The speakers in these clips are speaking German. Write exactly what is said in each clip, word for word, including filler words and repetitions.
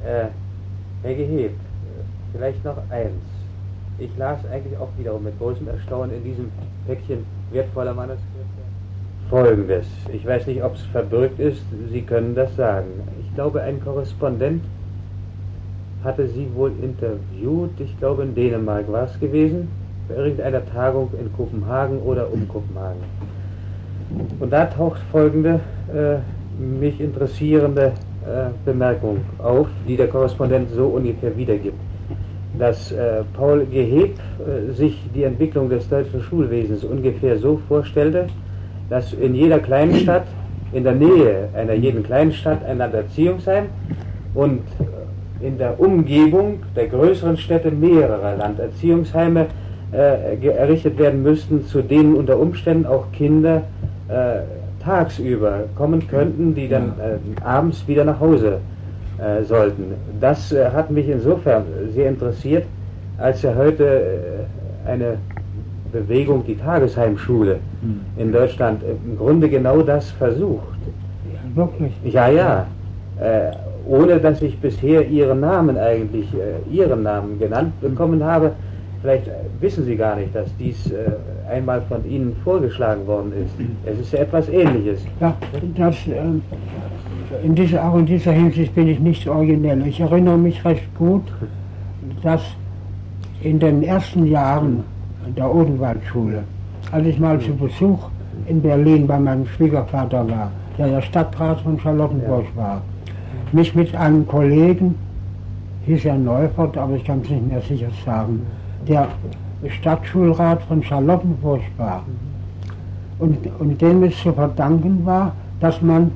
Äh, Herr Geheb, vielleicht noch eins. Ich las eigentlich auch wiederum mit großem Erstaunen in diesem Päckchen wertvoller Manuskripte Folgendes. Ich weiß nicht, ob es verbürgt ist, Sie können das sagen. Ich glaube, ein Korrespondent hatte Sie wohl interviewt, ich glaube in Dänemark war es gewesen, bei irgendeiner Tagung in Kopenhagen oder um Kopenhagen. Und da taucht folgende, äh, mich interessierende äh, Bemerkung auf, die der Korrespondent so ungefähr wiedergibt. Dass äh, Paul Geheb äh, sich die Entwicklung des deutschen Schulwesens ungefähr so vorstellte, dass in jeder kleinen Stadt, in der Nähe einer jeden kleinen Stadt ein Landerziehungsheim und in der Umgebung der größeren Städte mehrere Landerziehungsheime äh, errichtet werden müssten, zu denen unter Umständen auch Kinder äh, tagsüber kommen könnten, die dann äh, abends wieder nach Hause äh, sollten. Das äh, hat mich insofern sehr interessiert, als ja heute äh, eine Bewegung, die Tagesheimschule in Deutschland, im Grunde genau das versucht. Ja, wirklich? Ja, ja. Äh, ohne dass ich bisher Ihren Namen eigentlich, äh, Ihren Namen genannt bekommen habe. Vielleicht äh, wissen Sie gar nicht, dass dies äh, einmal von Ihnen vorgeschlagen worden ist. Es ist ja etwas Ähnliches. Ja, das, äh, in dieser, auch in dieser Hinsicht bin ich nicht originell. Ich erinnere mich recht gut, dass in den ersten Jahren der Odenwaldschule, als ich mal zu Besuch in Berlin bei meinem Schwiegervater war, der der Stadtrat von Charlottenburg ja. war, mich mit einem Kollegen, hieß er Neufert, aber ich kann es nicht mehr sicher sagen, der Stadtschulrat von Charlottenburg war und, und dem es zu verdanken war, dass man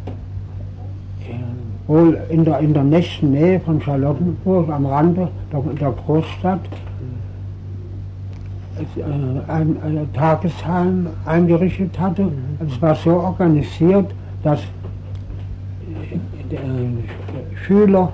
wohl in der, in der nächsten Nähe von Charlottenburg am Rande der, der Großstadt ein, ein Tagesheim eingerichtet hatte. Es war so organisiert, dass Schüler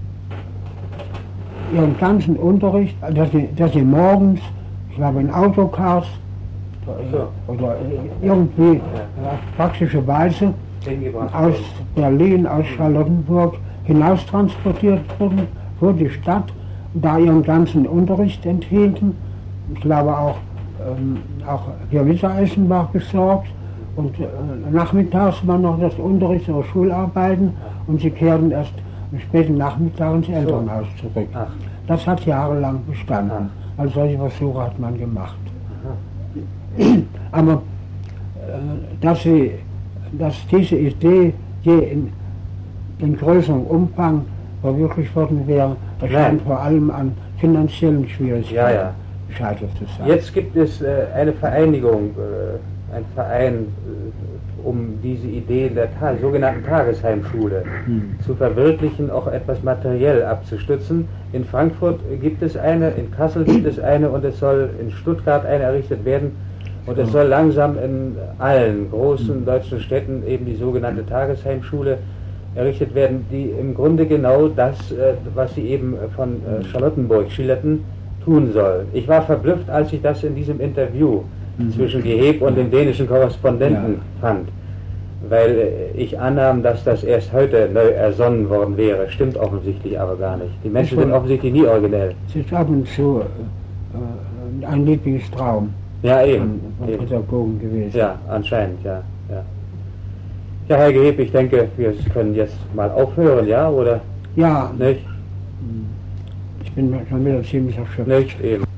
ihren ganzen Unterricht, dass sie, dass sie morgens, ich glaube in Autocars oder irgendwie praktische Weise aus Berlin, aus Charlottenburg hinaus transportiert wurden vor die Stadt, da ihren ganzen Unterricht enthielten. Ich glaube auch, ähm, auch für Mittagessen war gesorgt und äh, nachmittags war noch das Unterricht oder Schularbeiten und sie kehrten erst am späten Nachmittag ins Elternhaus zurück. Ach. Das hat jahrelang bestanden. Ach. Also solche Versuche hat man gemacht. Aha. Aber äh, dass, sie, dass diese Idee je in, in größerem Umfang verwirklicht worden wäre, das scheint vor allem an finanziellen Schwierigkeiten. Ja, ja. Zu sein. Jetzt gibt es äh, eine Vereinigung, äh, ein Verein, äh, um diese Idee der Ta sogenannten Tagesheimschule hm. zu verwirklichen, auch etwas materiell abzustützen. In Frankfurt gibt es eine, in Kassel gibt es eine und es soll in Stuttgart eine errichtet werden und es soll langsam in allen großen hm. deutschen Städten eben die sogenannte Tagesheimschule errichtet werden, die im Grunde genau das, äh, was Sie eben von äh, Charlottenburg schilderten, tun soll. Ich war verblüfft, als ich das in diesem Interview mhm. zwischen Geheb und dem dänischen Korrespondenten ja. fand, weil äh, ich annahm, dass das erst heute neu ersonnen worden wäre. Stimmt offensichtlich aber gar nicht. Die Menschen sind offensichtlich nie originell. Es ist ab und zu äh, ein Lieblingstraum ja, eben, von, von Pädagogen gewesen. Ja, anscheinend, ja, ja. Ja, Herr Geheb, ich denke, wir können jetzt mal aufhören, ja, oder? Ja. Nicht? Ich bin schon wieder ziemlich erschöpft. Nicht eben.